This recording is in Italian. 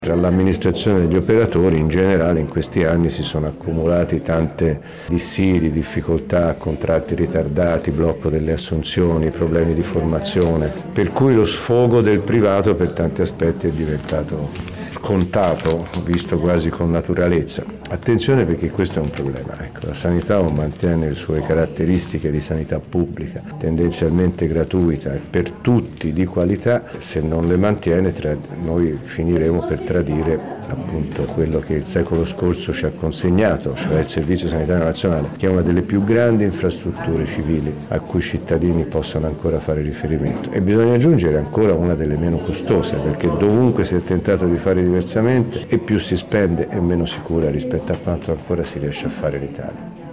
Tra l'amministrazione e gli operatori in generale in questi anni si sono accumulati tante dissidi, difficoltà, contratti ritardati, blocco delle assunzioni, problemi di formazione, per cui lo sfogo del privato per tanti aspetti è diventato scontato, visto quasi con naturalezza. Attenzione perché questo è un problema. La sanità o mantiene le sue caratteristiche di sanità pubblica, tendenzialmente gratuita e per tutti di qualità, se non le mantiene noi finiremo per tradire appunto quello che il secolo scorso ci ha consegnato, cioè il Servizio Sanitario Nazionale, che è una delle più grandi infrastrutture civili a cui i cittadini possono ancora fare riferimento. E bisogna aggiungere ancora una delle meno costose, perché dovunque si è tentato di fare diversamente e più si spende e meno sicura rispetto a quanto ancora si riesce a fare in Italia.